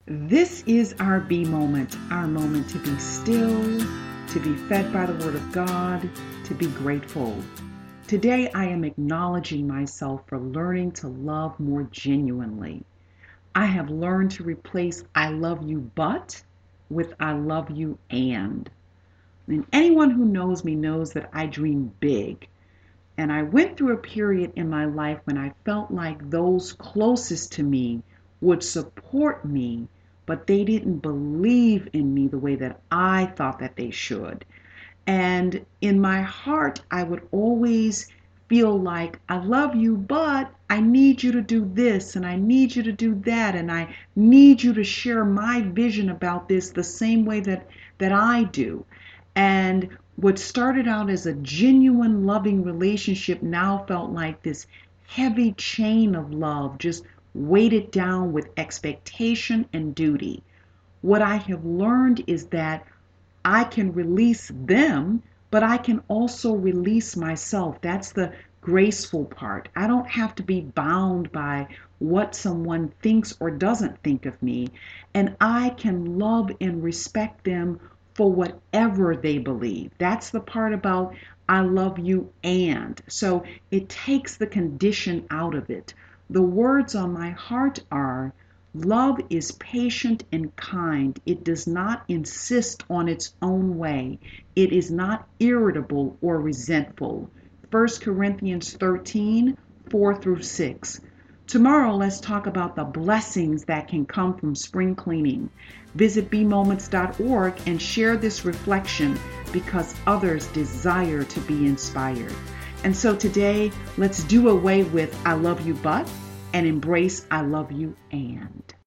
This is our B moment, our moment to be still, to be fed by the Word of God, to be grateful. Today I am acknowledging myself for learning to love more genuinely. I have learned to replace I love you but with I love you and anyone who knows me knows that I dream big. And I went through a period in my life when I felt like those closest to me would support me, but they didn't believe in me the way that I thought that they should. And in my heart, I would always feel like, I love you, but I need you to do this and I need you to do that. And I need you to share my vision about this the same way that I do. And what started out as a genuine loving relationship now felt like this heavy chain of love, just weighted down with expectation and duty. What I have learned is that I can release them, but I can also release myself. That's the graceful part. I don't have to be bound by what someone thinks or doesn't think of me, and I can love and respect them for whatever they believe. That's the part about I love you and. So it takes the condition out of it. The words on my heart are, love is patient and kind. It does not insist on its own way. It is not irritable or resentful. 1 Corinthians 13, 4 through 6. Tomorrow, let's talk about the blessings that can come from spring cleaning. Visit bmoments.org and share this reflection because others desire to be inspired. And so today, let's do away with I love you but and embrace I love you and.